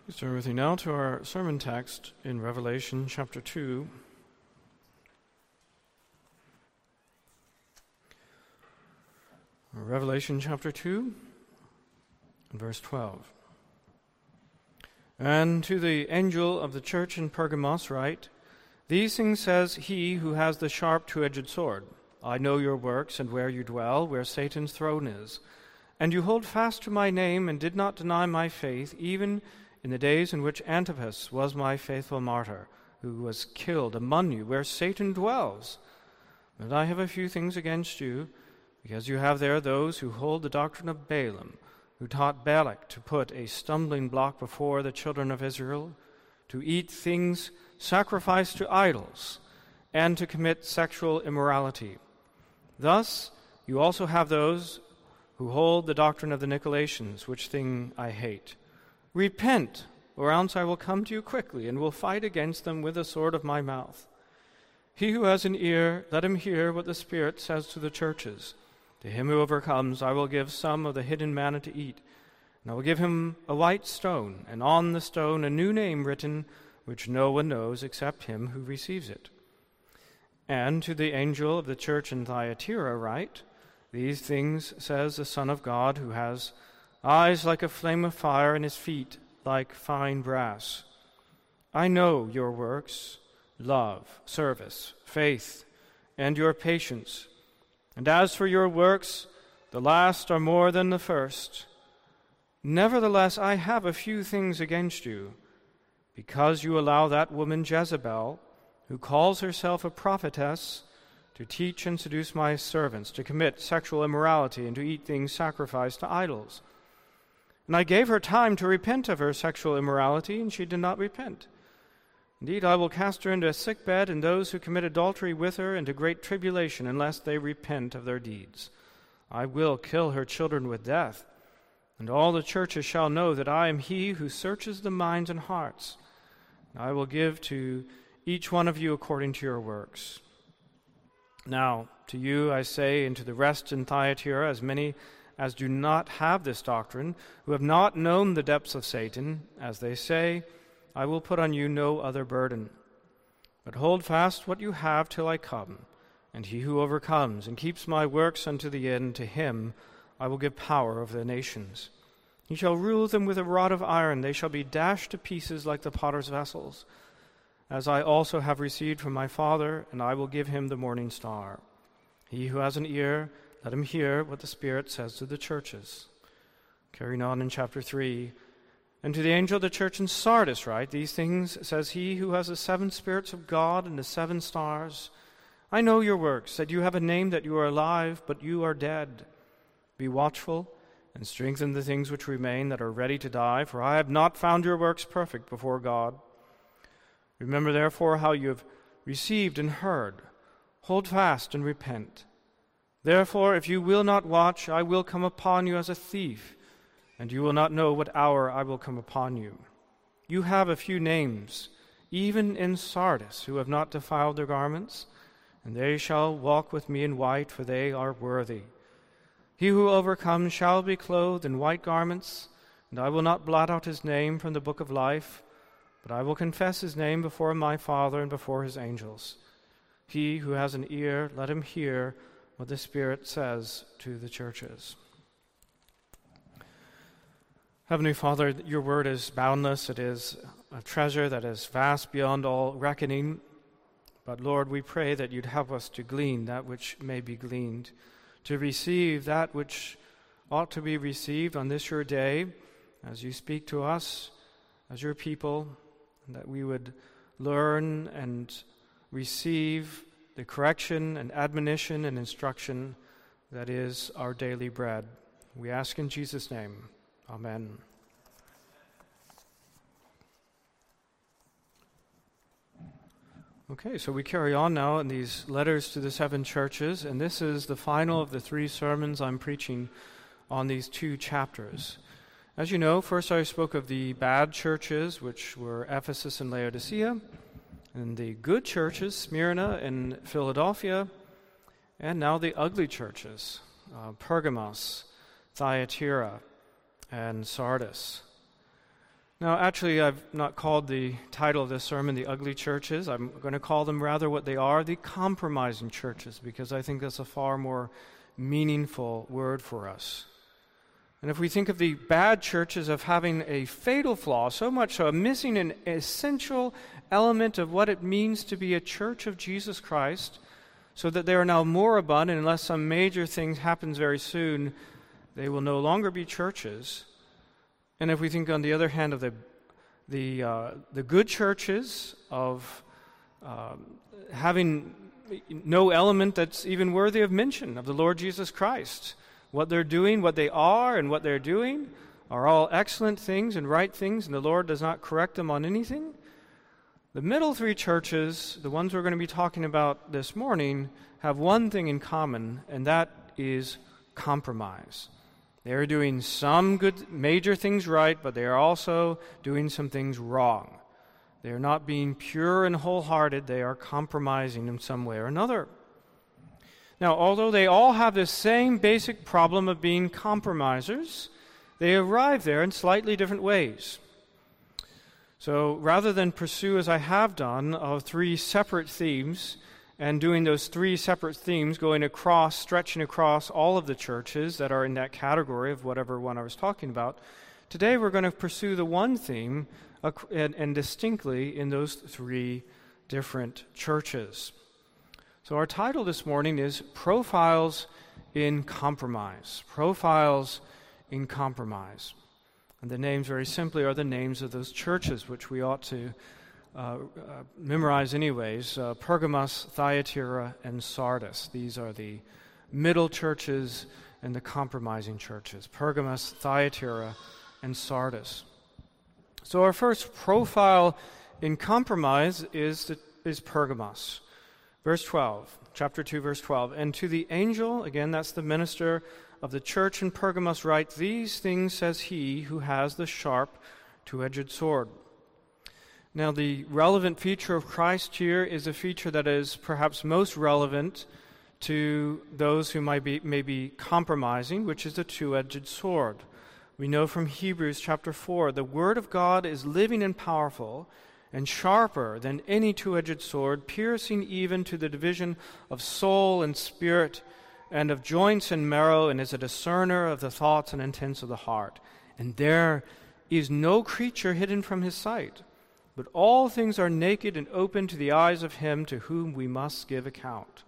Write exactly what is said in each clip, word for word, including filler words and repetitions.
Please turn with me now to our sermon text in Revelation chapter two. Revelation chapter two, and verse twelve. And to the angel of the church in Pergamos write, These things says he who has the sharp two-edged sword. I know your works and where you dwell, where Satan's throne is. And you hold fast to my name and did not deny my faith, even in the days in which Antipas was my faithful martyr, who was killed among you, where Satan dwells. But I have a few things against you, because you have there those who hold the doctrine of Balaam, who taught Balak to put a stumbling block before the children of Israel, to eat things sacrificed to idols, and to commit sexual immorality. Thus you also have those who hold the doctrine of the Nicolaitans, which thing I hate. Repent, or else I will come to you quickly, and will fight against them with the sword of my mouth. He who has an ear, let him hear what the Spirit says to the churches. To him who overcomes, I will give some of the hidden manna to eat, and I will give him a white stone, and on the stone a new name written, which no one knows except him who receives it. And to the angel of the church in Thyatira write, These things says the Son of God, who has eyes like a flame of fire, and his feet like fine brass. I know your works, love, service, faith, and your patience. And as for your works, the last are more than the first. Nevertheless, I have a few things against you, because you allow that woman Jezebel, who calls herself a prophetess, to teach and seduce my servants, to commit sexual immorality, and to eat things sacrificed to idols. And I gave her time to repent of her sexual immorality, and she did not repent. Indeed, I will cast her into a sick bed, and those who commit adultery with her into great tribulation, unless they repent of their deeds. I will kill her children with death, and all the churches shall know that I am he who searches the minds and hearts. And I will give to each one of you according to your works. Now, to you I say, and to the rest in Thyatira, as many as do not have this doctrine, who have not known the depths of Satan, as they say, I will put on you no other burden. But hold fast what you have till I come, and he who overcomes and keeps my works unto the end, to him I will give power over the nations. He shall rule them with a rod of iron, they shall be dashed to pieces like the potter's vessels, as I also have received from my Father, and I will give him the morning star. He who has an ear, let him hear what the Spirit says to the churches. Carrying on in chapter three, And to the angel of the church in Sardis write, These things says he who has the seven spirits of God and the seven stars. I know your works, that you have a name, that you are alive, but you are dead. Be watchful, and strengthen the things which remain that are ready to die, for I have not found your works perfect before God. Remember therefore how you have received and heard. Hold fast and repent. Therefore, if you will not watch, I will come upon you as a thief, and you will not know what hour I will come upon you. You have a few names, even in Sardis, who have not defiled their garments, and they shall walk with me in white, for they are worthy. He who overcomes shall be clothed in white garments, and I will not blot out his name from the book of life, but I will confess his name before my Father and before his angels. He who has an ear, let him hear what the Spirit says to the churches. Heavenly Father, your word is boundless. It is a treasure that is vast beyond all reckoning. But Lord, we pray that you'd help us to glean that which may be gleaned, to receive that which ought to be received on this your day, as you speak to us as your people, and that we would learn and receive the correction and admonition and instruction that is our daily bread. We ask in Jesus' name. Amen. Okay, so we carry on now in these letters to the seven churches, and this is the final of the three sermons I'm preaching on these two chapters. As you know, first I spoke of the bad churches, which were Ephesus and Laodicea, and the good churches, Smyrna and Philadelphia, and now the ugly churches, uh, Pergamos, Thyatira, and Sardis. Now, actually, I've not called the title of this sermon the ugly churches. I'm going to call them rather what they are, the compromising churches, because I think that's a far more meaningful word for us. And if we think of the bad churches of having a fatal flaw, so much so, missing an essential element of what it means to be a church of Jesus Christ, so that they are now moribund, and unless some major thing happens very soon, they will no longer be churches. And if we think, on the other hand, of the the uh, the good churches of uh, having no element that's even worthy of mention of the Lord Jesus Christ, what they're doing, what they are, and what they're doing are all excellent things and right things, and the Lord does not correct them on anything. The middle three churches, the ones we're going to be talking about this morning, have one thing in common, and that is compromise. They are doing some good major things right, but they are also doing some things wrong. They are not being pure and wholehearted. They are compromising in some way or another. Now, although they all have the same basic problem of being compromisers, they arrive there in slightly different ways. So rather than pursue, as I have done, of three separate themes, and doing those three separate themes, going across, stretching across all of the churches that are in that category of whatever one I was talking about, today we're going to pursue the one theme uh, and, and distinctly in those three different churches. So our title this morning is Profiles in Compromise. Profiles in Compromise. And the names, very simply, are the names of those churches, which we ought to Uh, uh, memorize anyways. uh, Pergamos, Thyatira, and Sardis. These are the middle churches and the compromising churches. Pergamos, Thyatira, and Sardis. So our first profile in compromise is, the, is Pergamos. Verse twelve, chapter two, verse twelve. And to the angel, again, that's the minister of the church in Pergamos, write, these things says he who has the sharp two-edged sword. Now, the relevant feature of Christ here is a feature that is perhaps most relevant to those who might be, may be compromising, which is the two-edged sword. We know from Hebrews chapter four, the word of God is living and powerful and sharper than any two-edged sword, piercing even to the division of soul and spirit and of joints and marrow, and is a discerner of the thoughts and intents of the heart. And there is no creature hidden from his sight, but all things are naked and open to the eyes of him to whom we must give account.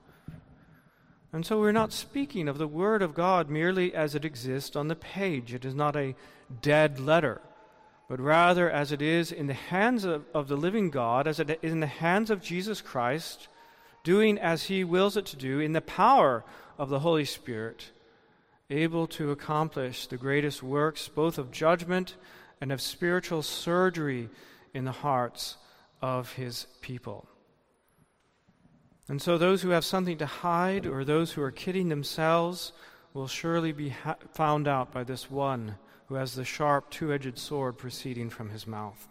And so we're not speaking of the Word of God merely as it exists on the page. It is not a dead letter, but rather as it is in the hands of, of the living God, as it is in the hands of Jesus Christ, doing as he wills it to do in the power of the Holy Spirit, able to accomplish the greatest works both of judgment and of spiritual surgery in the hearts of his people. And so those who have something to hide, or those who are kidding themselves, will surely be ha- found out by this one who has the sharp two-edged sword proceeding from his mouth.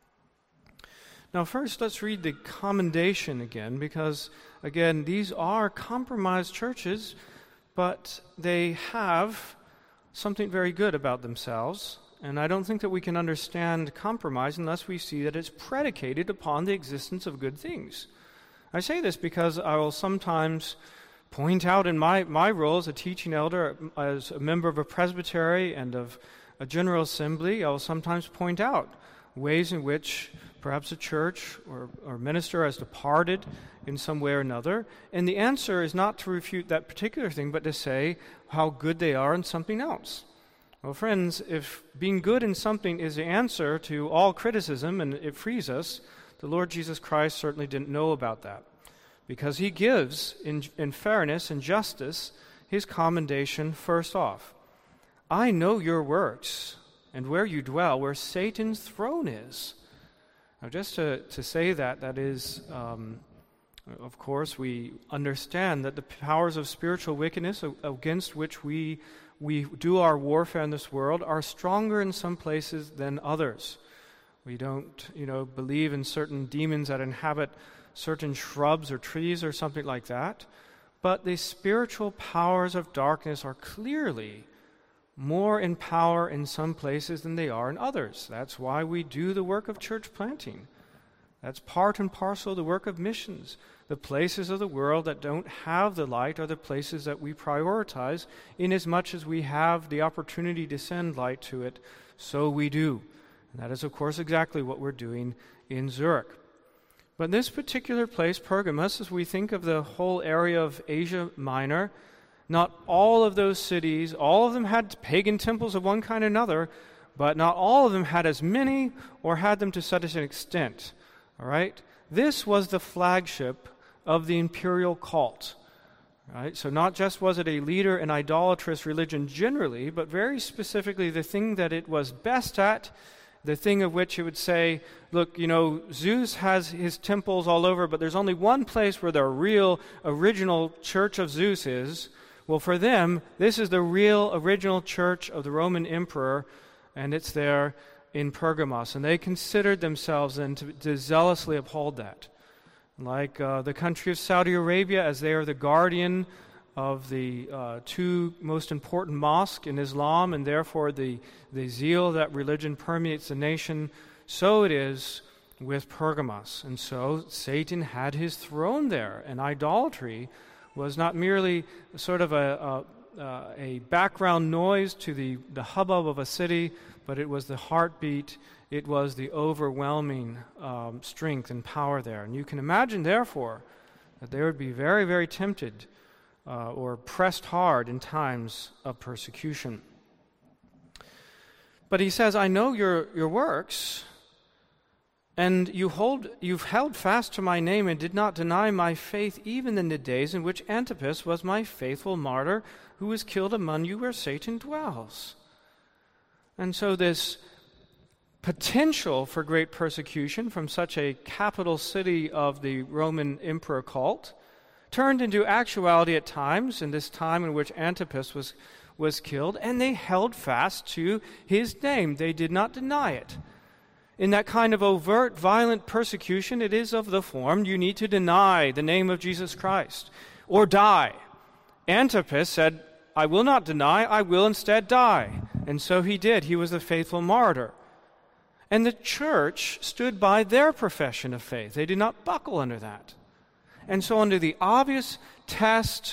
Now first, let's read the commendation again, because again, these are compromised churches, but they have something very good about themselves. And I don't think that we can understand compromise unless we see that it's predicated upon the existence of good things. I say this because I will sometimes point out in my, my role as a teaching elder, as a member of a presbytery and of a general assembly, I will sometimes point out ways in which perhaps a church or, or minister has departed in some way or another. And the answer is not to refute that particular thing, but to say how good they are in something else. Well, friends, if being good in something is the answer to all criticism and it frees us, the Lord Jesus Christ certainly didn't know about that, because he gives, in, in fairness and justice, his commendation first off. I know your works and where you dwell, where Satan's throne is. Now, just to, to say that, that is, um, of course, we understand that the powers of spiritual wickedness against which we we do our warfare in this world are stronger in some places than others. We don't, you know, believe in certain demons that inhabit certain shrubs or trees or something like that. But the spiritual powers of darkness are clearly more in power in some places than they are in others. That's why we do the work of church planting. That's part and parcel of the work of missions. The places of the world that don't have the light are the places that we prioritize. Inasmuch as we have the opportunity to send light to it, so we do. And that is, of course, exactly what we're doing in Zurich. But this particular place, Pergamos, as we think of the whole area of Asia Minor, not all of those cities, all of them had pagan temples of one kind or another, but not all of them had as many or had them to such an extent. All right? This was the flagship of the imperial cult. Right? So not just was it a leader in idolatrous religion generally, but very specifically the thing that it was best at, the thing of which it would say, look, you know, Zeus has his temples all over, but there's only one place where the real original church of Zeus is. Well, for them, this is the real original church of the Roman emperor, and it's there in Pergamos. And they considered themselves then to, to zealously uphold that. Like uh, the country of Saudi Arabia, as they are the guardian of the uh, two most important mosques in Islam, and therefore the, the zeal that religion permeates the nation, so it is with Pergamos. And so Satan had his throne there, and idolatry was not merely sort of a, a, uh, a background noise to the, the hubbub of a city, but it was the heartbeat, it was the overwhelming um, strength and power there. And you can imagine, therefore, that they would be very, very tempted uh, or pressed hard in times of persecution. But he says, I know your, your works, and you hold, you've held fast to my name and did not deny my faith even in the days in which Antipas was my faithful martyr, who was killed among you where Satan dwells. And so this potential for great persecution from such a capital city of the Roman emperor cult turned into actuality at times, in this time in which Antipas was, was killed, and they held fast to his name. They did not deny it. In that kind of overt, violent persecution, it is of the form, you need to deny the name of Jesus Christ or die. Antipas said, I will not deny, I will instead die. And so he did. He was a faithful martyr. And the church stood by their profession of faith. They did not buckle under that. And so under the obvious test,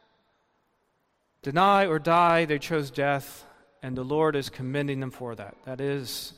deny or die, they chose death, and the Lord is commending them for that. That is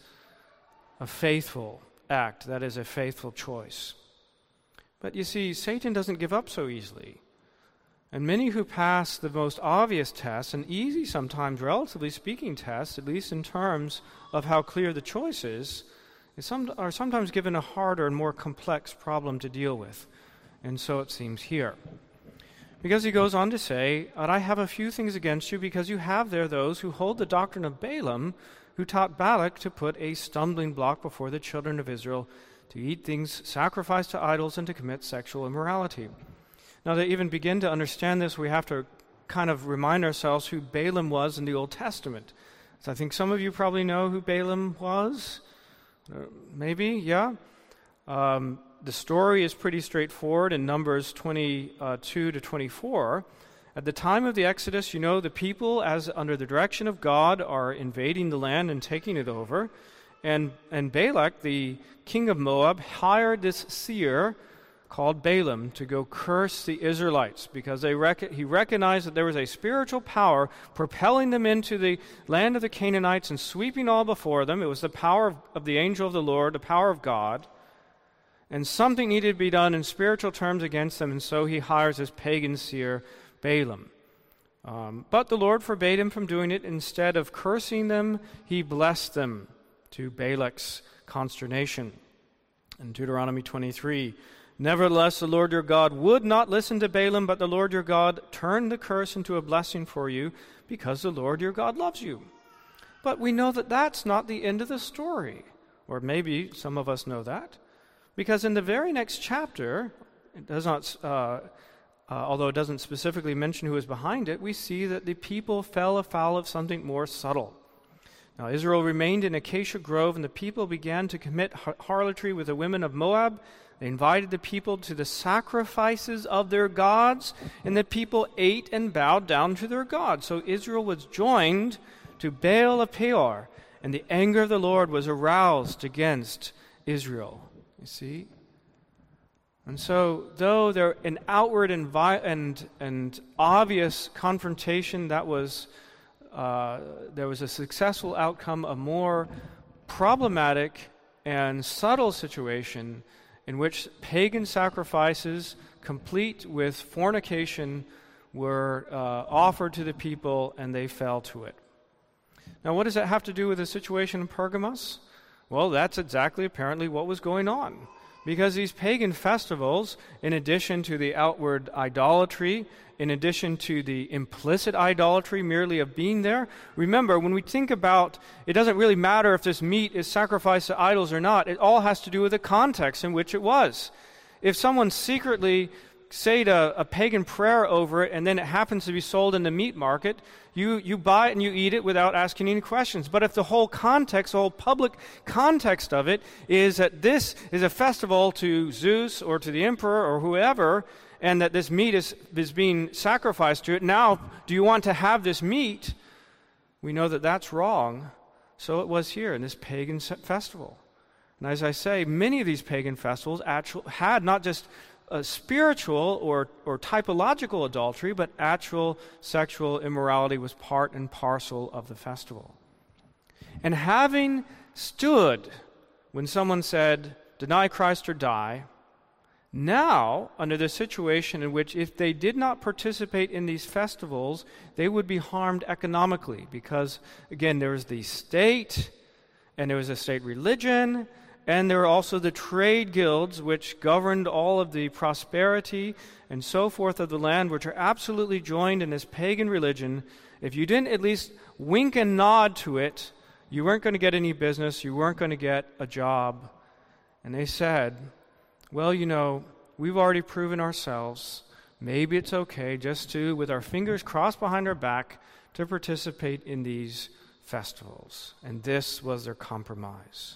a faithful act. That is a faithful choice. But you see, Satan doesn't give up so easily. And many who pass the most obvious tests, and easy sometimes, relatively speaking, tests, at least in terms of how clear the choice is, is some, are sometimes given a harder and more complex problem to deal with. And so it seems here. Because he goes on to say, I have a few things against you, because you have there those who hold the doctrine of Balaam, who taught Balak to put a stumbling block before the children of Israel, to eat things sacrificed to idols and to commit sexual immorality. Now, to even begin to understand this, we have to kind of remind ourselves who Balaam was in the Old Testament. So I think some of you probably know who Balaam was. Uh, maybe, yeah. Um, the story is pretty straightforward in Numbers twenty-two to twenty-four. At the time of the Exodus, you know, the people, as under the direction of God, are invading the land and taking it over. And, and Balak, the king of Moab, hired this seer called Balaam to go curse the Israelites, because they rec- he recognized that there was a spiritual power propelling them into the land of the Canaanites and sweeping all before them. It was the power of, of the angel of the Lord, the power of God. And something needed to be done in spiritual terms against them, and so he hires this pagan seer, Balaam. Um, but the Lord forbade him from doing it. Instead of cursing them, he blessed them, to Balak's consternation. In Deuteronomy twenty-three, nevertheless, the Lord your God would not listen to Balaam, but the Lord your God turned the curse into a blessing for you, because the Lord your God loves you. But we know that that's not the end of the story. Or maybe some of us know that. Because in the very next chapter, it does not, uh, uh, although it doesn't specifically mention who is behind it, we see that the people fell afoul of something more subtle. Now, Israel remained in Acacia Grove, and the people began to commit har- harlotry with the women of Moab. They invited the people to the sacrifices of their gods, and the people ate and bowed down to their gods. So Israel was joined to Baal of Peor, and the anger of the Lord was aroused against Israel. You see? And so, though there an outward and, vi- and, and obvious confrontation that was, uh, there was a successful outcome, a more problematic and subtle situation in which pagan sacrifices, complete with fornication, were uh, offered to the people, and they fell to it. Now, what does that have to do with the situation in Pergamos? Well, that's exactly apparently what was going on. Because these pagan festivals, in addition to the outward idolatry, in addition to the implicit idolatry merely of being there, remember, when we think about, it doesn't really matter if this meat is sacrificed to idols or not. It all has to do with the context in which it was. If someone secretly said a, a pagan prayer over it and then it happens to be sold in the meat market, you, you buy it and you eat it without asking any questions. But if the whole context, the whole public context of it is that this is a festival to Zeus or to the emperor or whoever, and that this meat is, is being sacrificed to it, now do you want to have this meat? We know that that's wrong. So it was here in this pagan festival. And as I say, many of these pagan festivals actual, had not just a spiritual or, or typological adultery, but actual sexual immorality was part and parcel of the festival. And having stood when someone said, deny Christ or die, now, under the situation in which if they did not participate in these festivals, they would be harmed economically because, again, there was the state, and there was a state religion, and there were also the trade guilds which governed all of the prosperity and so forth of the land, which are absolutely joined in this pagan religion. If you didn't at least wink and nod to it, you weren't going to get any business, you weren't going to get a job. And they said, well, you know, we've already proven ourselves. Maybe it's okay just to, with our fingers crossed behind our back, to participate in these festivals. And this was their compromise.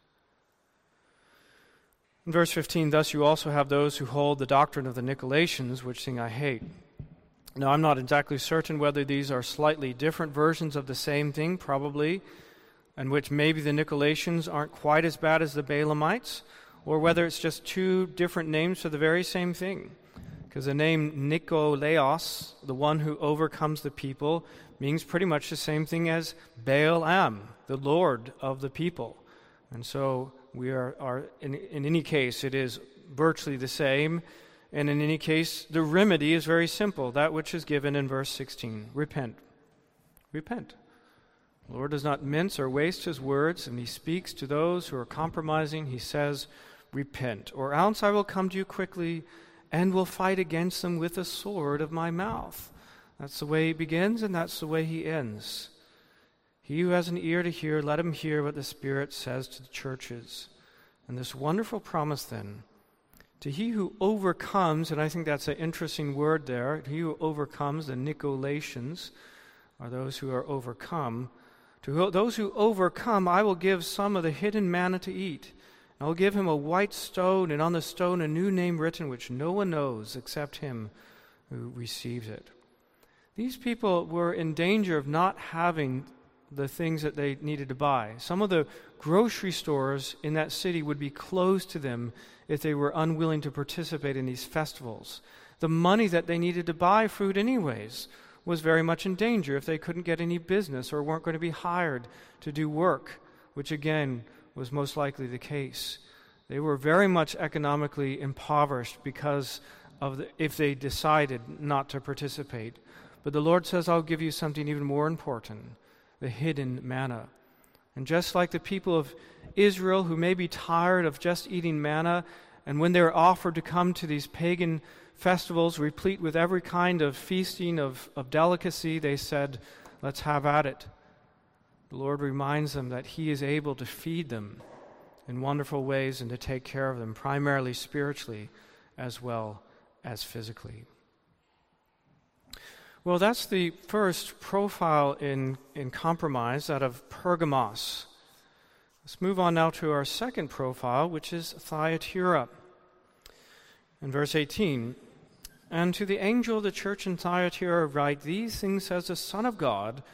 In verse fifteen, thus you also have those who hold the doctrine of the Nicolaitans, which thing I hate. Now, I'm not exactly certain whether these are slightly different versions of the same thing, probably, and which maybe the Nicolaitans aren't quite as bad as the Balaamites, or whether it's just two different names for the very same thing. Because the name Nikolaos, the one who overcomes the people, means pretty much the same thing as Baal-am, the Lord of the people. And so we are, are in, in any case, it is virtually the same. And in any case, the remedy is very simple, that which is given in verse sixteen. Repent. Repent. The Lord does not mince or waste his words, and he speaks to those who are compromising. He says, repent, or else I will come to you quickly and will fight against them with the sword of my mouth. That's the way he begins, and that's the way he ends. He who has an ear to hear, let him hear what the Spirit says to the churches. And this wonderful promise then, to he who overcomes, and I think that's an interesting word there, he who overcomes, the Nicolaitans, are those who are overcome. To those who overcome, I will give some of the hidden manna to eat. I will give him a white stone, and on the stone a new name written, which no one knows except him who receives it. These people were in danger of not having the things that they needed to buy. Some of the grocery stores in that city would be closed to them if they were unwilling to participate in these festivals. The money that they needed to buy food anyways was very much in danger if they couldn't get any business or weren't going to be hired to do work, which again was most likely the case. They were very much economically impoverished because of the, if they decided not to participate. But the Lord says, I'll give you something even more important, the hidden manna. And just like the people of Israel who may be tired of just eating manna, and when they're offered to come to these pagan festivals replete with every kind of feasting of, of delicacy, they said, let's have at it. The Lord reminds them that he is able to feed them in wonderful ways and to take care of them, primarily spiritually as well as physically. Well, that's the first profile in, in compromise, that of Pergamos. Let's move on now to our second profile, which is Thyatira. In verse eighteen, and to the angel of the church in Thyatira write, these things says the Son of God,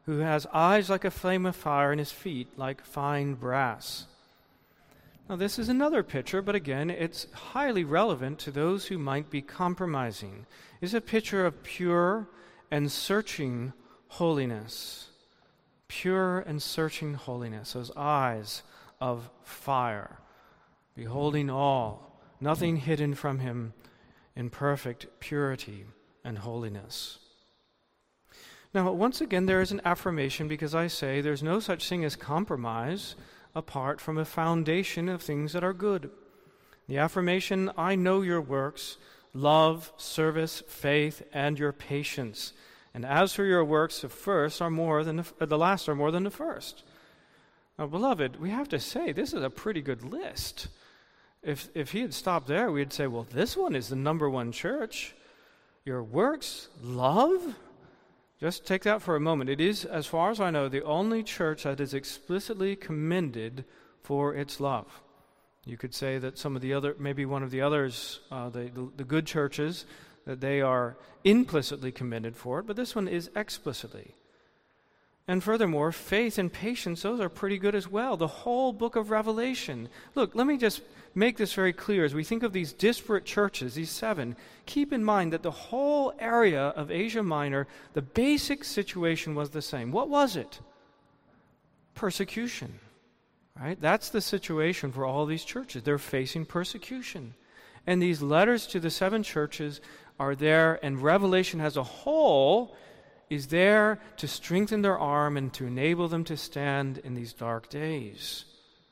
who has eyes like a flame of fire and his feet like fine brass. Now, this is another picture, but again, it's highly relevant to those who might be compromising. It's a picture of pure and searching holiness. Pure and searching holiness. Those eyes of fire, beholding all, nothing hidden from him, in perfect purity and holiness. Now, once again, there is an affirmation, because I say there's no such thing as compromise apart from a foundation of things that are good. The affirmation, I know your works, love, service, faith, and your patience. And as for your works, the first are more than the, the last are more than the first. Now, beloved, we have to say this is a pretty good list. If if he had stopped there, we'd say, well, this one is the number one church. Your works, love. Just take that for a moment. It is, as far as I know, the only church that is explicitly commended for its love. You could say that some of the other, maybe one of the others, uh, the, the, the good churches, that they are implicitly commended for it, but this one is explicitly. And furthermore, faith and patience, those are pretty good as well. The whole book of Revelation. Look, let me just make this very clear. As we think of these disparate churches, these seven, keep in mind that the whole area of Asia Minor, the basic situation was the same. What was it? Persecution. Right? That's the situation for all these churches. They're facing persecution. And these letters to the seven churches are there, and Revelation as a whole is there to strengthen their arm and to enable them to stand in these dark days.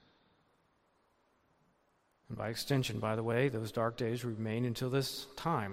And by extension, by the way, those dark days remain until this time.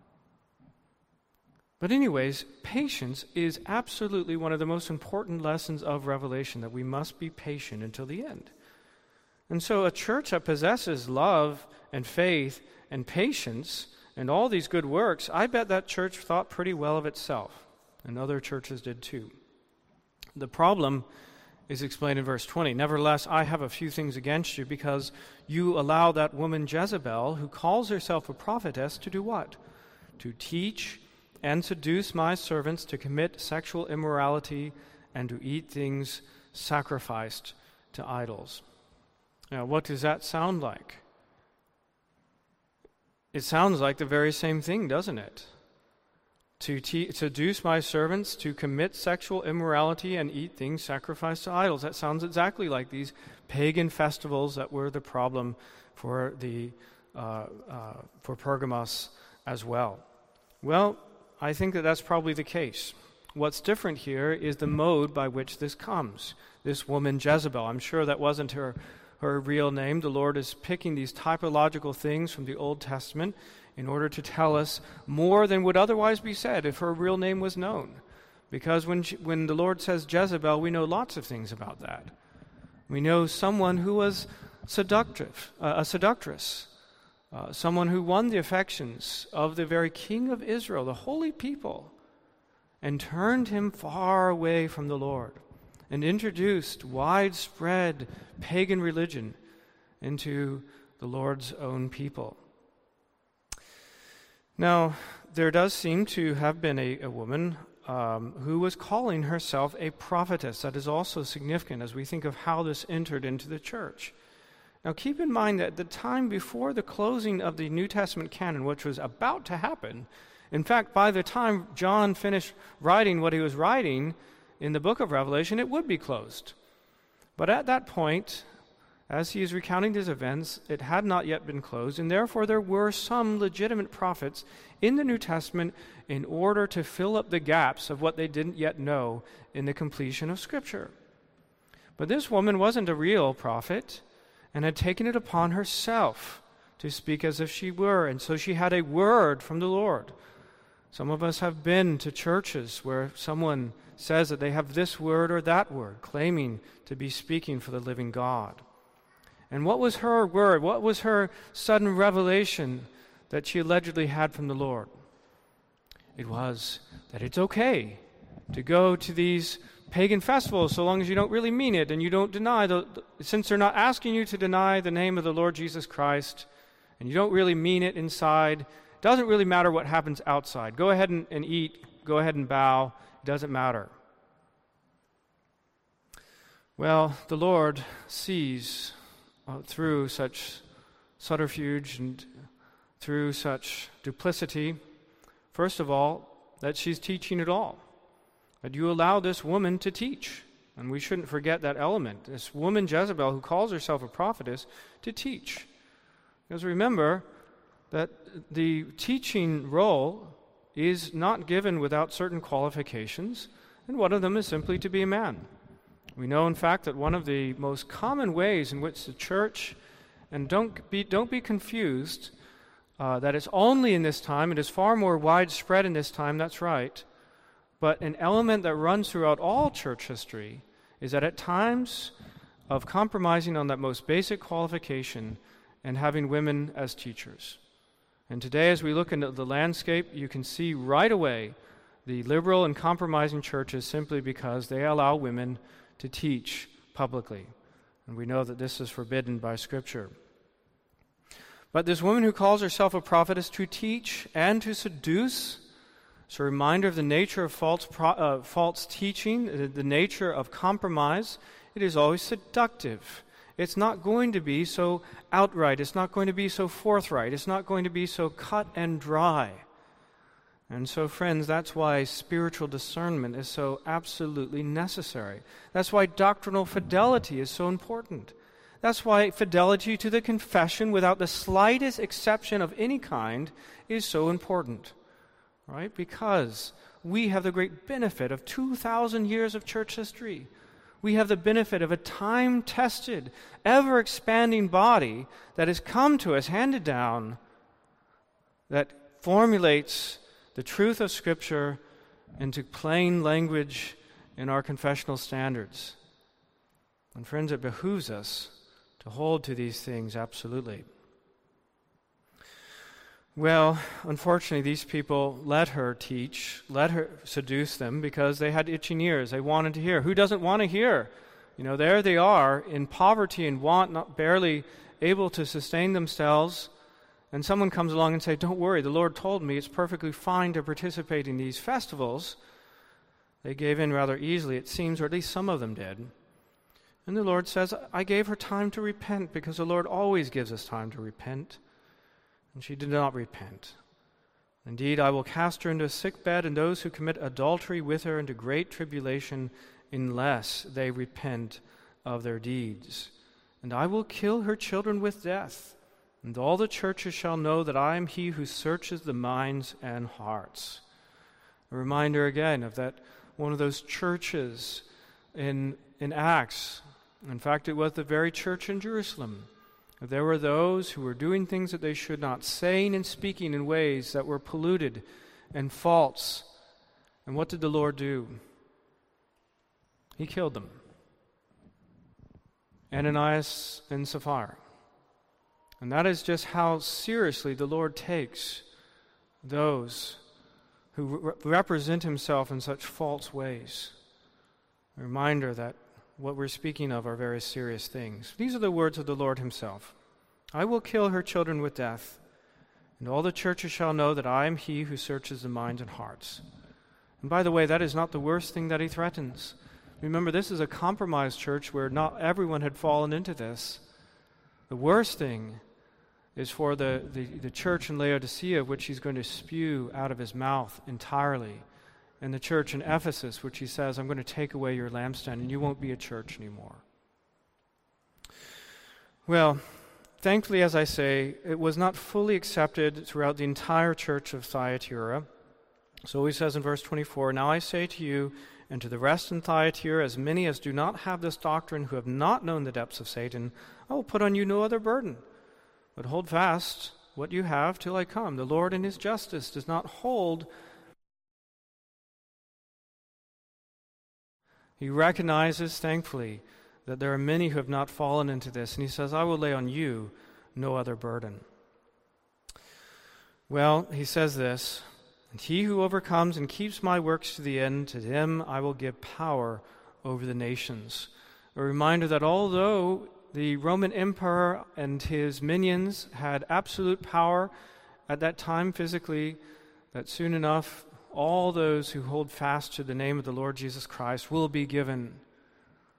But anyways, patience is absolutely one of the most important lessons of Revelation, that we must be patient until the end. And so a church that possesses love and faith and patience and all these good works, I bet that church thought pretty well of itself. And other churches did too. The problem is explained in verse twenty. Nevertheless, I have a few things against you, because you allow that woman Jezebel, who calls herself a prophetess, to do what? To teach and seduce my servants to commit sexual immorality and to eat things sacrificed to idols. Now, what does that sound like? It sounds like the very same thing, doesn't it? To te- seduce my servants to commit sexual immorality and eat things sacrificed to idols. That sounds exactly like these pagan festivals that were the problem for the uh, uh, for Pergamos as well. Well, I think that that's probably the case. What's different here is the mode by which this comes. This woman Jezebel, I'm sure that wasn't her, her real name. The Lord is picking these typological things from the Old Testament in order to tell us more than would otherwise be said if her real name was known. Because when she, when the Lord says Jezebel, we know lots of things about that. We know someone who was seductive, uh, a seductress, uh, someone who won the affections of the very king of Israel, the holy people, and turned him far away from the Lord, and introduced widespread pagan religion into the Lord's own people. Now, there does seem to have been a, a woman um, who was calling herself a prophetess. That is also significant as we think of how this entered into the church. Now, keep in mind that at the time before the closing of the New Testament canon, which was about to happen, in fact, by the time John finished writing what he was writing in the book of Revelation, it would be closed. But at that point, as he is recounting these events, it had not yet been closed, and therefore there were some legitimate prophets in the New Testament in order to fill up the gaps of what they didn't yet know in the completion of Scripture. But this woman wasn't a real prophet and had taken it upon herself to speak as if she were, and so she had a word from the Lord. Some of us have been to churches where someone says that they have this word or that word, claiming to be speaking for the living God. And what was her word? What was her sudden revelation that she allegedly had from the Lord? It was that it's okay to go to these pagan festivals so long as you don't really mean it and you don't deny, the, the, since they're not asking you to deny the name of the Lord Jesus Christ and you don't really mean it inside, it doesn't really matter what happens outside. Go ahead and, and eat, go ahead and bow, it doesn't matter. Well, the Lord sees uh, through such subterfuge and through such duplicity, first of all, that she's teaching at all. That you allow this woman to teach. And we shouldn't forget that element. This woman Jezebel, who calls herself a prophetess, to teach. Because remember that the teaching role is not given without certain qualifications, and one of them is simply to be a man. We know, in fact, that one of the most common ways in which the church, and don't be, don't be confused, uh, that it's only in this time, it is far more widespread in this time, that's right, but an element that runs throughout all church history is that at times of compromising on that most basic qualification and having women as teachers. And today, as we look into the landscape, you can see right away the liberal and compromising churches simply because they allow women to teach publicly. And we know that this is forbidden by Scripture. But this woman who calls herself a prophetess to teach and to seduce, it's a reminder of the nature of false, pro- uh, false teaching, the, the nature of compromise. It is always seductive. It's not going to be so outright. It's not going to be so forthright. It's not going to be so cut and dry. And so, friends, that's why spiritual discernment is so absolutely necessary. That's why doctrinal fidelity is so important. That's why fidelity to the confession without the slightest exception of any kind is so important. Right? Because we have the great benefit of two thousand years of church history. We have the benefit of a time-tested, ever-expanding body that has come to us, handed down, that formulates the truth of Scripture into plain language in our confessional standards. And friends, it behooves us to hold to these things absolutely. Well, unfortunately, these people let her teach, let her seduce them because they had itching ears. They wanted to hear. Who doesn't want to hear? You know, there they are in poverty and want, not barely able to sustain themselves. And someone comes along and says, don't worry, the Lord told me it's perfectly fine to participate in these festivals. They gave in rather easily, it seems, or at least some of them did. And the Lord says, I gave her time to repent because the Lord always gives us time to repent. And she did not repent. Indeed, I will cast her into a sick bed, and those who commit adultery with her into great tribulation, unless they repent of their deeds. And I will kill her children with death, and all the churches shall know that I am he who searches the minds and hearts. A reminder again of that one of those churches in, in Acts. In fact, it was the very church in Jerusalem. There were those who were doing things that they should not, saying and speaking in ways that were polluted and false. And what did the Lord do? He killed them. Ananias and Sapphira. And that is just how seriously the Lord takes those who re- represent himself in such false ways. A reminder that what we're speaking of are very serious things. These are the words of the Lord himself. I will kill her children with death, and all the churches shall know that I am he who searches the minds and hearts. And by the way, that is not the worst thing that he threatens. Remember, this is a compromised church where not everyone had fallen into this. The worst thing is for the, the, the church in Laodicea, which he's going to spew out of his mouth entirely. And the church in Ephesus, which he says, I'm going to take away your lampstand and you won't be a church anymore. Well, thankfully, as I say, it was not fully accepted throughout the entire church of Thyatira. So he says in verse twenty-four, Now I say to you and to the rest in Thyatira, as many as do not have this doctrine, who have not known the depths of Satan, I will put on you no other burden. But hold fast what you have till I come. The Lord in his justice does not hold. He recognizes, thankfully, that there are many who have not fallen into this, and he says, I will lay on you no other burden. Well, he says this, and he who overcomes and keeps my works to the end, to him I will give power over the nations. A reminder that although the Roman emperor and his minions had absolute power at that time physically, that soon enough all those who hold fast to the name of the Lord Jesus Christ will be given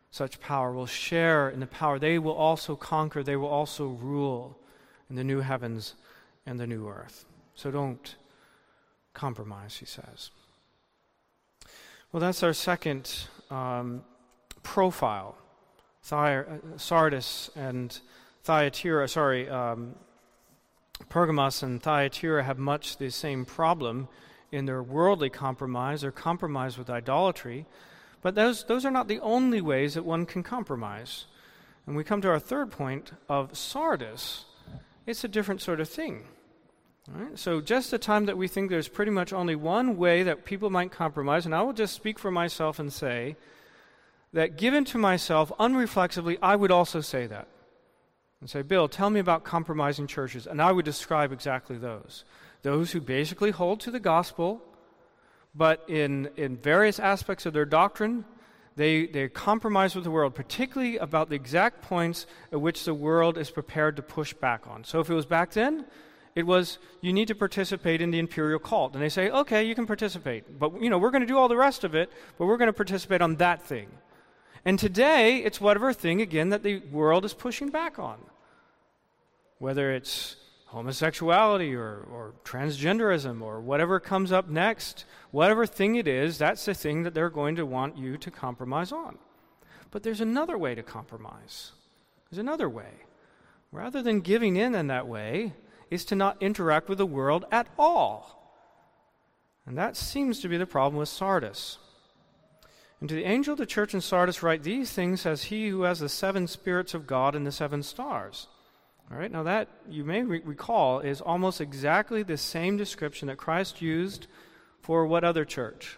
such power, will share in the power. They will also conquer, they will also rule in the new heavens and the new earth. So don't compromise, he says. Well, that's our second um, profile. Thy- Sardis and Thyatira, sorry, um, Pergamos and Thyatira have much the same problem in their worldly compromise or compromise with idolatry. But those, those are not the only ways that one can compromise. And we come to our third point of Sardis. It's a different sort of thing. All right? So just the time that we think there's pretty much only one way that people might compromise, and I will just speak for myself and say that given to myself unreflexively, I would also say that. And say, Bill, tell me about compromising churches. And I would describe exactly those. Those who basically hold to the gospel, but in, in various aspects of their doctrine, they, they compromise with the world, particularly about the exact points at which the world is prepared to push back on. So if it was back then, it was, you need to participate in the imperial cult. And they say, okay, you can participate. But, you know, we're going to do all the rest of it, but we're going to participate on that thing. And today, it's whatever thing, again, that the world is pushing back on. Whether it's homosexuality or, or transgenderism or whatever comes up next, whatever thing it is, that's the thing that they're going to want you to compromise on. But there's another way to compromise. There's another way. Rather than giving in in that way, is to not interact with the world at all. And that seems to be the problem with Sardis. And to the angel of the church in Sardis write, these things says he who has the seven spirits of God and the seven stars. All right, now that, you may re- recall, is almost exactly the same description that Christ used for what other church?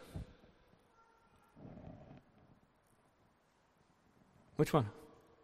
Which one?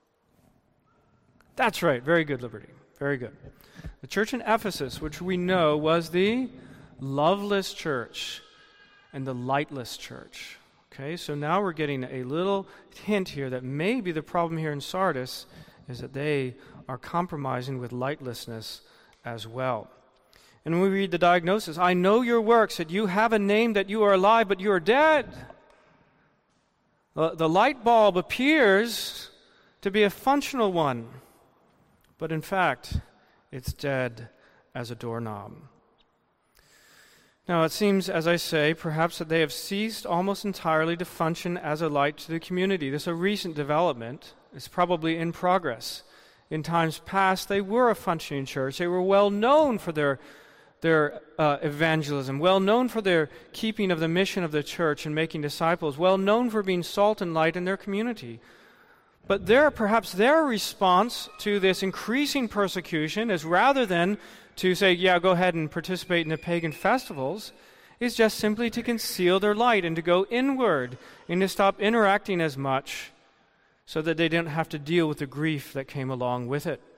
That's right, very good, Liberty. Very good. The church in Ephesus, which we know was the loveless church and the lightless church. Okay, so now we're getting a little hint here that maybe the problem here in Sardis is that they are compromising with lightlessness as well. And when we read the diagnosis, I know your works, that you have a name, that you are alive, but you are dead. The, the light bulb appears to be a functional one, but in fact, it's dead as a doorknob. Now, it seems, as I say, perhaps that they have ceased almost entirely to function as a light to the community. This is a recent development. It's probably in progress. In times past, they were a functioning church. They were well known for their, their uh, evangelism, well known for their keeping of the mission of the church and making disciples, well known for being salt and light in their community. But their, perhaps their response to this increasing persecution is rather than to say, yeah, go ahead and participate in the pagan festivals, is just simply to conceal their light and to go inward and to stop interacting as much so that they didn't have to deal with the grief that came along with it.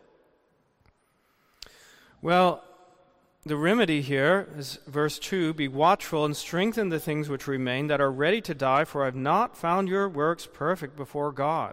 Well, the remedy here is verse two, be watchful and strengthen the things which remain that are ready to die, for I have not found your works perfect before God.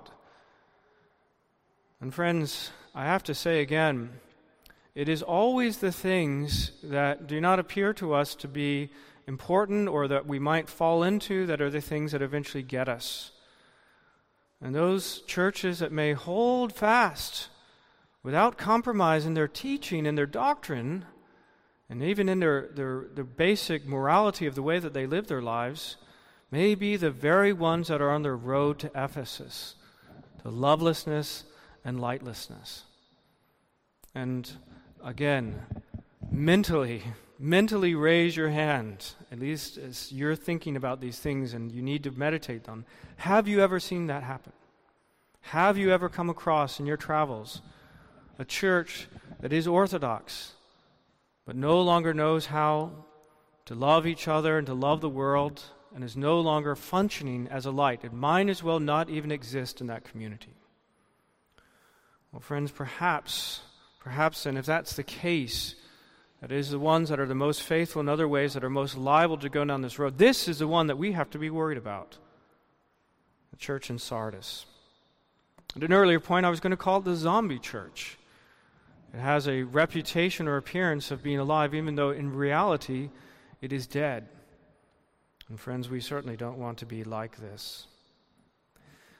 And friends, I have to say again, it is always the things that do not appear to us to be important or that we might fall into that are the things that eventually get us. And those churches that may hold fast without compromise in their teaching and their doctrine, and even in their, their, their basic morality of the way that they live their lives, may be the very ones that are on their road to Ephesus, to lovelessness and lightlessness. And again, mentally, mentally raise your hand, at least as you're thinking about these things and you need to meditate on. Have you ever seen that happen? Have you ever come across in your travels a church that is orthodox, but no longer knows how to love each other and to love the world, and is no longer functioning as a light? It might as well not even exist in that community. Well, friends, perhaps, perhaps, and if that's the case, that is the ones that are the most faithful in other ways, that are most liable to go down this road, this is the one that we have to be worried about. The church in Sardis. At an earlier point, I was going to call it the zombie church. It has a reputation or appearance of being alive, even though in reality it is dead. And friends, we certainly don't want to be like this.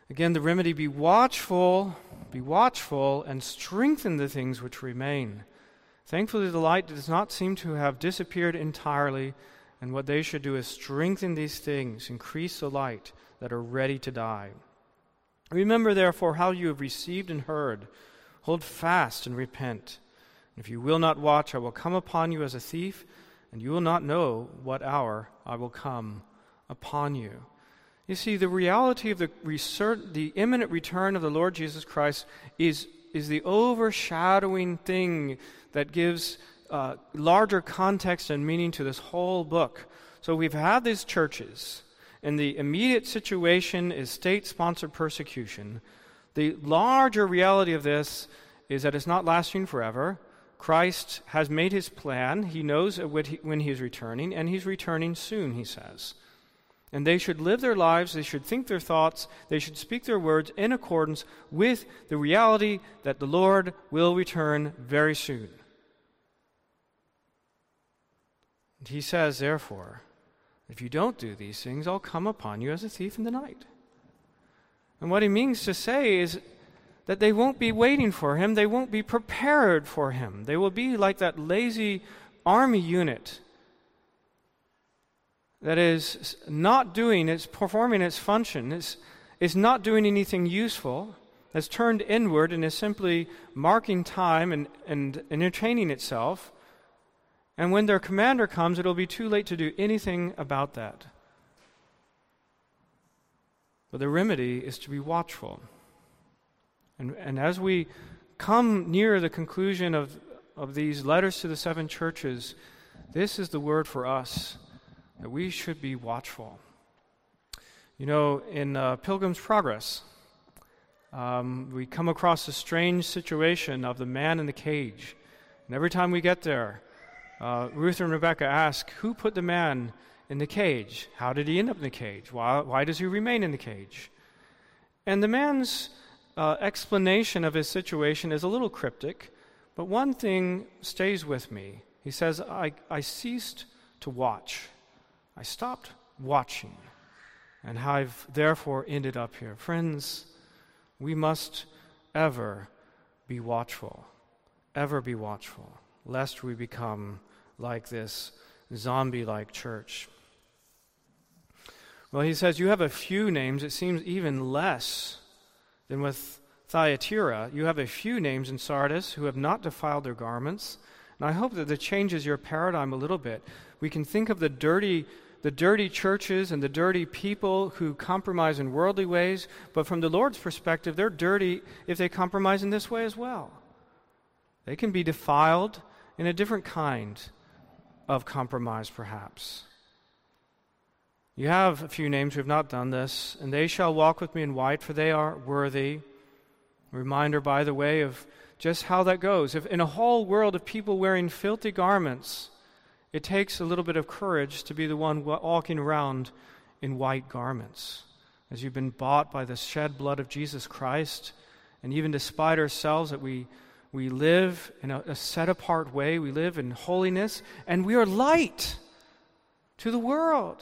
Again, the remedy, be watchful, be watchful, and strengthen the things which remain. Thankfully, the light does not seem to have disappeared entirely, and what they should do is strengthen these things, increase the light that are ready to die. Remember, therefore, how you have received and heard. Hold fast and repent. And if you will not watch, I will come upon you as a thief, and you will not know what hour I will come upon you. You see, the reality of the, resur- the imminent return of the Lord Jesus Christ is, is the overshadowing thing that gives uh, larger context and meaning to this whole book. So we've had these churches, and the immediate situation is state-sponsored persecution. The larger reality of this is that it's not lasting forever. Christ has made his plan. He knows when he is returning, and he's returning soon, he says. And they should live their lives, they should think their thoughts, they should speak their words in accordance with the reality that the Lord will return very soon. And he says, therefore, if you don't do these things, I'll come upon you as a thief in the night. And what he means to say is that they won't be waiting for him, they won't be prepared for him. They will be like that lazy army unit that is not doing, it's performing its function, it's, it's not doing anything useful, has turned inward and is simply marking time and, and entertaining itself. And when their commander comes, it'll be too late to do anything about that. But the remedy is to be watchful. And, and as we come near the conclusion of, of these letters to the seven churches, this is the word for us, that we should be watchful. You know, in uh, Pilgrim's Progress, um, we come across a strange situation of the man in the cage. And every time we get there, uh, Ruth and Rebecca ask, who put the man in the cage? How did he end up in the cage? Why, why does he remain in the cage? And the man's uh, explanation of his situation is a little cryptic, but one thing stays with me. He says, I, I ceased to watch. I stopped watching, and I've therefore ended up here. Friends, we must ever be watchful, ever be watchful, lest we become like this zombie-like church. Well, he says, you have a few names. It seems even less than with Thyatira. You have a few names in Sardis who have not defiled their garments. And I hope that that changes your paradigm a little bit. We can think of the dirty the dirty churches and the dirty people who compromise in worldly ways, but from the Lord's perspective, they're dirty if they compromise in this way as well. They can be defiled in a different kind of compromise, perhaps. You have a few names who have not done this, and they shall walk with me in white, for they are worthy. A reminder, by the way, of just how that goes. If in a whole world of people wearing filthy garments, it takes a little bit of courage to be the one walking around in white garments. As you've been bought by the shed blood of Jesus Christ, and even despite ourselves that we, we live in a, a set-apart way, we live in holiness, and we are light to the world.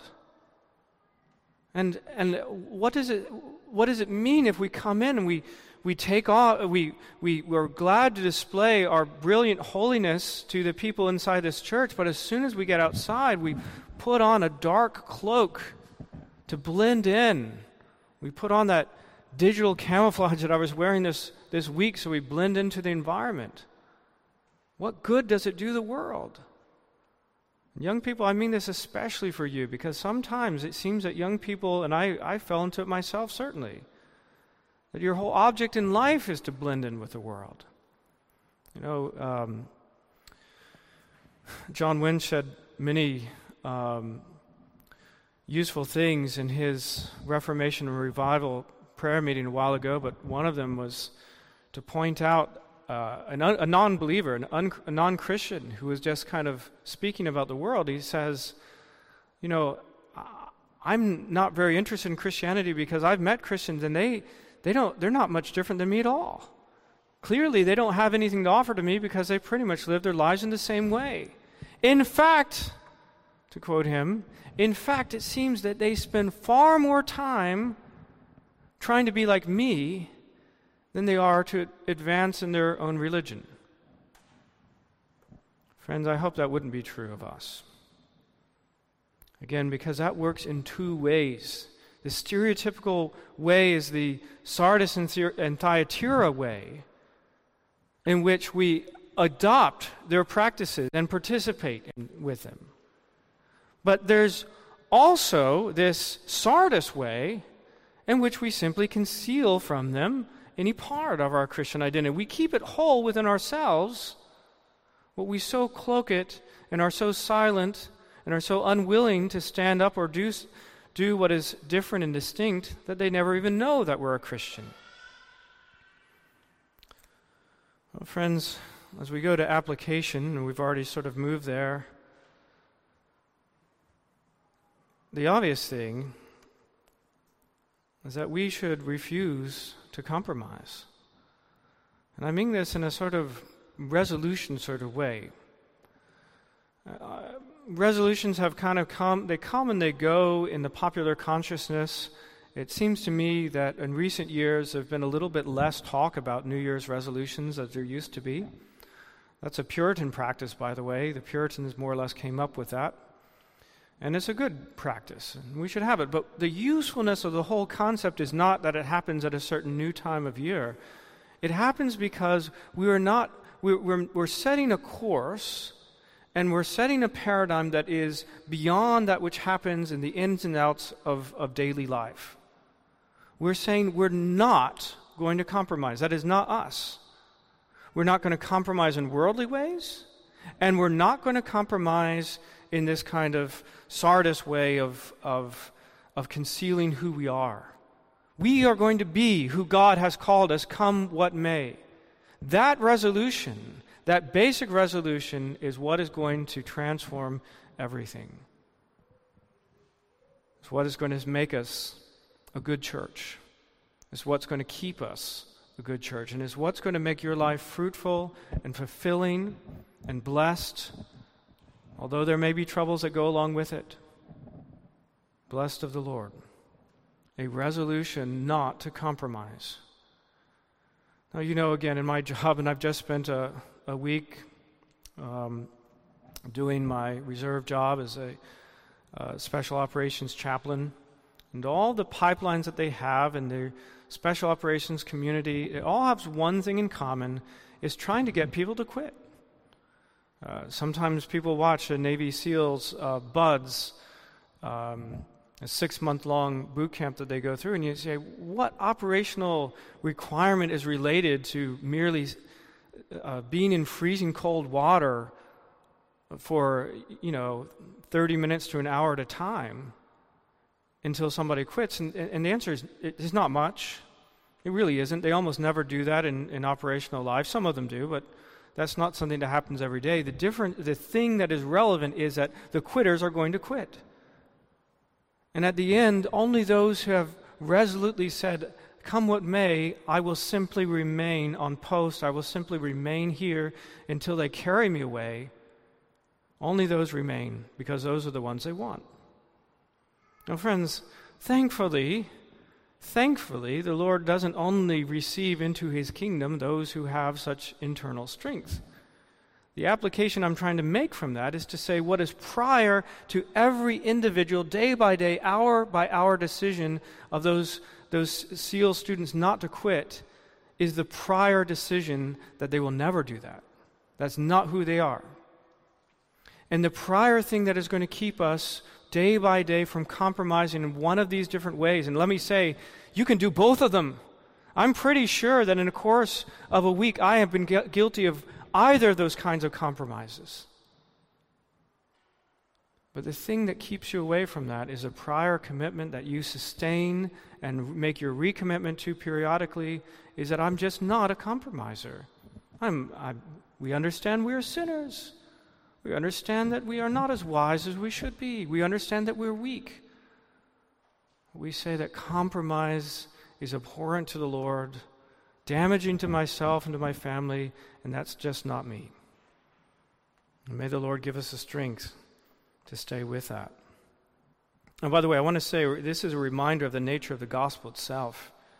And and what does it what does it mean if we come in and we We take off, we, we, we're glad to display our brilliant holiness to the people inside this church, but as soon as we get outside, we put on a dark cloak to blend in. We put on that digital camouflage that I was wearing this, this week so we blend into the environment. What good does it do the world? Young people, I mean this especially for you, because sometimes it seems that young people, and I, I fell into it myself certainly, that your whole object in life is to blend in with the world. You know, um, John Wynne said many um, useful things in his Reformation and Revival prayer meeting a while ago, but one of them was to point out uh, an un- a non-believer, an un- a non-Christian who was just kind of speaking about the world. He says, you know, I'm not very interested in Christianity because I've met Christians and they They don't, they're not much different than me at all. Clearly, they don't have anything to offer to me because they pretty much live their lives in the same way. In fact, to quote him, in fact, it seems that they spend far more time trying to be like me than they are to advance in their own religion. Friends, I hope that wouldn't be true of us. Again, because that works in two ways. The stereotypical way is the Sardis and, Thy- and Thyatira way, in which we adopt their practices and participate in, with them. But there's also this Sardis way in which we simply conceal from them any part of our Christian identity. We keep it whole within ourselves, but we so cloak it and are so silent and are so unwilling to stand up or do, do what is different and distinct that they never even know that we're a Christian. Well, friends, as we go to application, and we've already sort of moved there, the obvious thing is that we should refuse to compromise. And I mean this in a sort of resolution sort of way. Uh, resolutions have kind of come, they come and they go in the popular consciousness. It seems to me that in recent years there have been a little bit less talk about New Year's resolutions as there used to be. That's a Puritan practice, by the way. The Puritans more or less came up with that. And it's a good practice, and we should have it. But the usefulness of the whole concept is not that it happens at a certain new time of year. It happens because we are not, we're, we're, we're setting a course, and we're setting a paradigm that is beyond that which happens in the ins and outs of, of daily life. We're saying we're not going to compromise. That is not us. We're not going to compromise in worldly ways, and we're not going to compromise in this kind of Sardis way of, of, of concealing who we are. We are going to be who God has called us, come what may. That resolution, that basic resolution, is what is going to transform everything. It's what is going to make us a good church. It's what's going to keep us a good church. And it's what's going to make your life fruitful and fulfilling and blessed, although there may be troubles that go along with it. Blessed of the Lord. A resolution not to compromise. Now, you know, again, in my job, and I've just spent a, a week um, doing my reserve job as a uh, special operations chaplain, and all the pipelines that they have in their special operations community, it all has one thing in common, is trying to get people to quit. Uh, sometimes people watch the Navy SEALs, uh, BUDS, um, a six-month-long boot camp that they go through, and you say, what operational requirement is related to merely uh, being in freezing cold water for, you know, thirty minutes to an hour at a time until somebody quits? And, and the answer is, it's not much. It really isn't. They almost never do that in, in operational life. Some of them do, but that's not something that happens every day. The different, the thing that is relevant is that the quitters are going to quit. And at the end, only those who have resolutely said, come what may, I will simply remain on post, I will simply remain here until they carry me away, only those remain, because those are the ones they want. Now, friends, thankfully, thankfully, the Lord doesn't only receive into his kingdom those who have such internal strength. The application I'm trying to make from that is to say what is prior to every individual, day by day, hour by hour decision of those, those SEAL students not to quit is the prior decision that they will never do that. That's not who they are. And the prior thing that is going to keep us day by day from compromising in one of these different ways, and let me say, you can do both of them. I'm pretty sure that in the course of a week I have been gu- guilty of either of those kinds of compromises. But the thing that keeps you away from that is a prior commitment that you sustain and make your recommitment to periodically, is that I'm just not a compromiser. I'm, I, we understand we are sinners. We understand that we are not as wise as we should be. We understand that we're weak. We say that compromise is abhorrent to the Lord, damaging to myself and to my family, and that's just not me. And may the Lord give us the strength to stay with that. And by the way, I want to say this is a reminder of the nature of the gospel itself.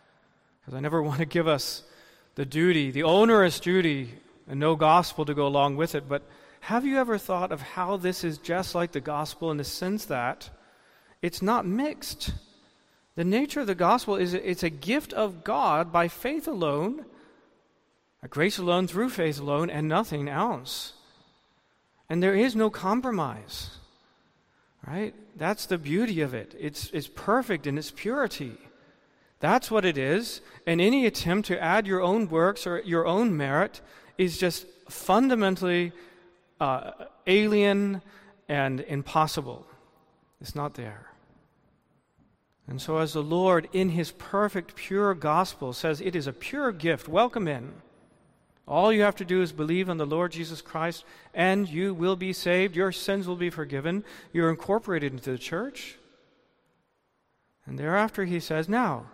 because I never want to give us the duty, the onerous duty, and no gospel to go along with it. But have you ever thought of how this is just like the gospel in the sense that it's not mixed? The nature of the gospel is it's a gift of God by faith alone, a grace alone, through faith alone, and nothing else. And there is no compromise, right? That's the beauty of it. It's, it's perfect in its purity. That's what it is. And any attempt to add your own works or your own merit is just fundamentally uh, alien and impossible. It's not there. And so as the Lord, in His perfect, pure gospel, says it is a pure gift, welcome in. All you have to do is believe on the Lord Jesus Christ, and you will be saved. Your sins will be forgiven. You're incorporated into the church. And thereafter He says, now,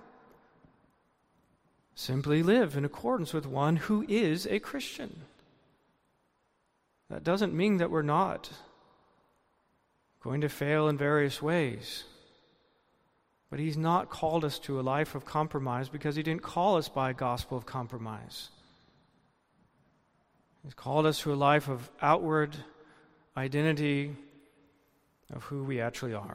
simply live in accordance with one who is a Christian. That doesn't mean that we're not going to fail in various ways. But He's not called us to a life of compromise because He didn't call us by a gospel of compromise. He's called us to a life of outward identity of who we actually are.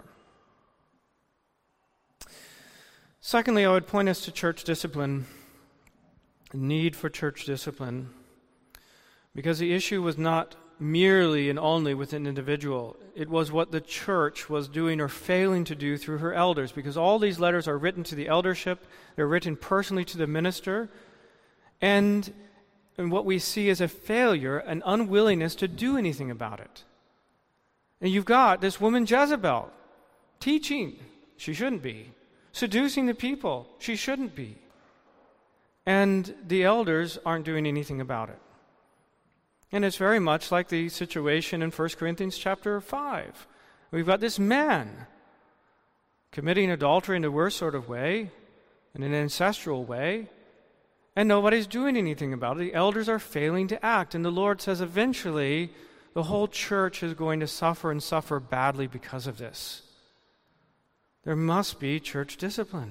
Secondly, I would point us to church discipline, the need for church discipline, because the issue was not merely and only with an individual. It was what the church was doing or failing to do through her elders, because all these letters are written to the eldership, they're written personally to the minister, and, and what we see is a failure, an unwillingness to do anything about it. And you've got this woman Jezebel teaching, she shouldn't be, seducing the people, she shouldn't be, and the elders aren't doing anything about it. And it's very much like the situation in First Corinthians chapter five. We've got this man committing adultery in the worst sort of way, in an ancestral way, and nobody's doing anything about it. The elders are failing to act, and the Lord says eventually the whole church is going to suffer and suffer badly because of this. There must be church discipline.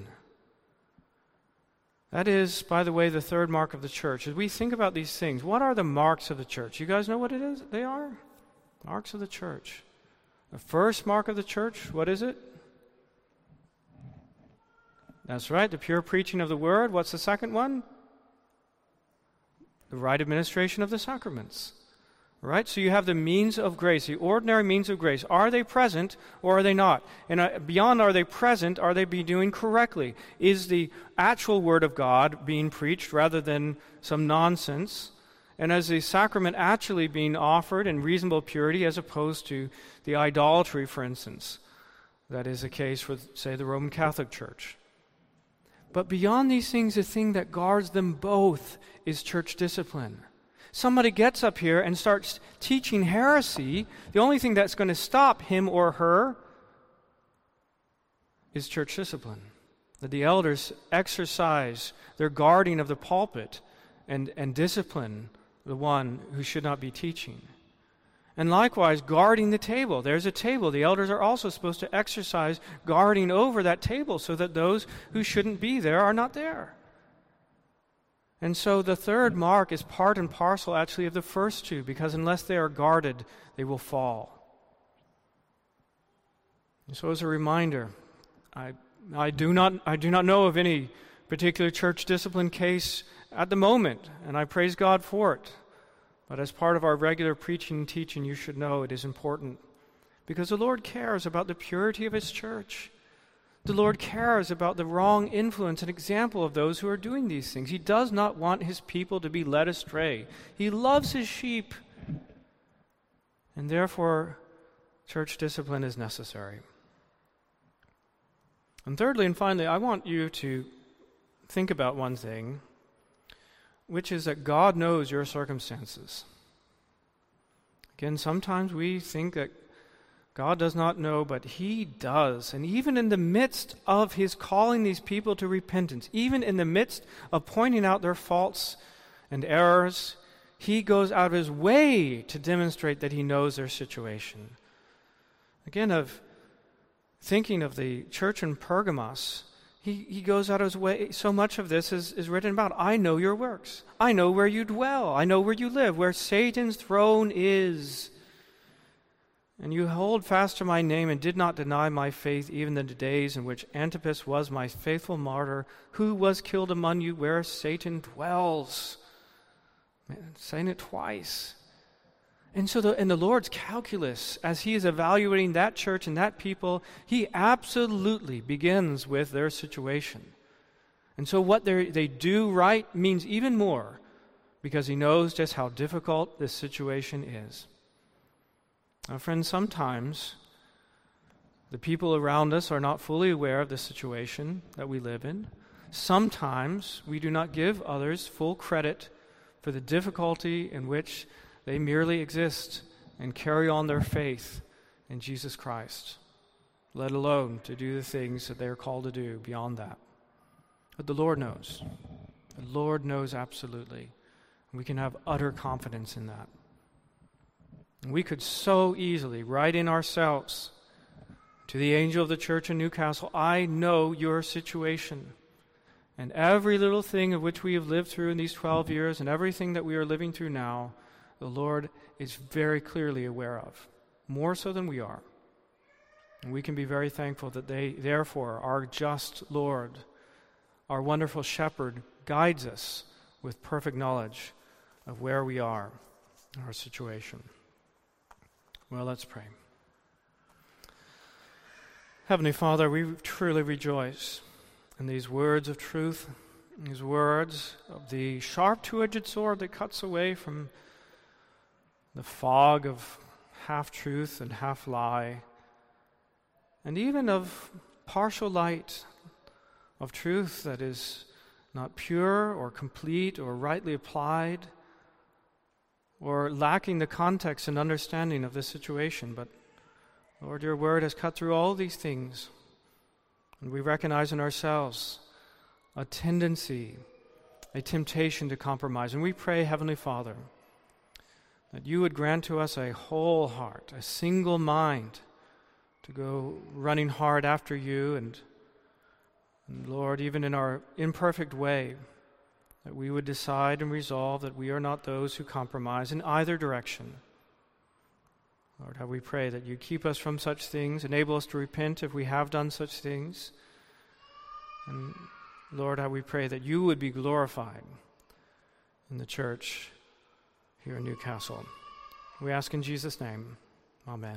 That is, by the way, the third mark of the church. As we think about these things, what are the marks of the church? You guys know what it is? They are marks of the church. The first mark of the church, what is it? That's right, the pure preaching of the word. What's the second one? The right administration of the sacraments. All right, so you have the means of grace, the ordinary means of grace. Are they present or are they not? And uh, beyond are they present, are they being doing correctly? Is the actual Word of God being preached rather than some nonsense? And is the sacrament actually being offered in reasonable purity as opposed to the idolatry, for instance? That is the case with, say, the Roman Catholic Church. But beyond these things, the thing that guards them both is church discipline. Somebody gets up here and starts teaching heresy, the only thing that's going to stop him or her is church discipline. That the elders exercise their guarding of the pulpit and, and discipline the one who should not be teaching. And likewise, guarding the table. There's a table. The elders are also supposed to exercise guarding over that table so that those who shouldn't be there are not there. And so the third mark is part and parcel actually of the first two, because unless they are guarded, they will fall. And so as a reminder, I I do not I do not know of any particular church discipline case at the moment, and I praise God for it. But as part of our regular preaching and teaching, you should know it is important, because the Lord cares about the purity of His church. The Lord cares about the wrong influence and example of those who are doing these things. He does not want His people to be led astray. He loves His sheep. And therefore, church discipline is necessary. And thirdly and finally, I want you to think about one thing, which is that God knows your circumstances. Again, sometimes we think that God does not know, but He does. And even in the midst of His calling these people to repentance, even in the midst of pointing out their faults and errors, He goes out of His way to demonstrate that He knows their situation. Again, of thinking of the church in Pergamos, he, he goes out of his way. So much of this is, is written about. I know your works. I know where you dwell. I know where you live, where Satan's throne is. And you hold fast to my name and did not deny my faith even in the days in which Antipas was my faithful martyr, who was killed among you where Satan dwells. Man, saying it twice. And so the, in the Lord's calculus, as he is evaluating that church and that people, he absolutely begins with their situation. And so what they do right means even more, because he knows just how difficult this situation is. Now, friends, sometimes the people around us are not fully aware of the situation that we live in. Sometimes we do not give others full credit for the difficulty in which they merely exist and carry on their faith in Jesus Christ, let alone to do the things that they are called to do beyond that. But the Lord knows. The Lord knows absolutely. We can have utter confidence in that. We could so easily write in ourselves to the angel of the church in Newcastle, I know your situation. And every little thing of which we have lived through in these twelve years and everything that we are living through now, the Lord is very clearly aware of, more so than we are. And we can be very thankful that they, therefore, our just Lord, our wonderful shepherd, guides us with perfect knowledge of where we are in our situation. Well, let's pray. Heavenly Father, we truly rejoice in these words of truth, these words of the sharp two-edged sword that cuts away from the fog of half-truth and half-lie, and even of partial light of truth that is not pure or complete or rightly applied, or lacking the context and understanding of this situation. But, Lord, your word has cut through all these things, and we recognize in ourselves a tendency, a temptation to compromise. And we pray, Heavenly Father, that you would grant to us a whole heart, a single mind, to go running hard after you, and, and Lord, even in our imperfect way, that we would decide and resolve that we are not those who compromise in either direction. Lord, how we pray that you keep us from such things, enable us to repent if we have done such things. And Lord, how we pray that you would be glorified in the church here in Newcastle. We ask in Jesus' name. Amen.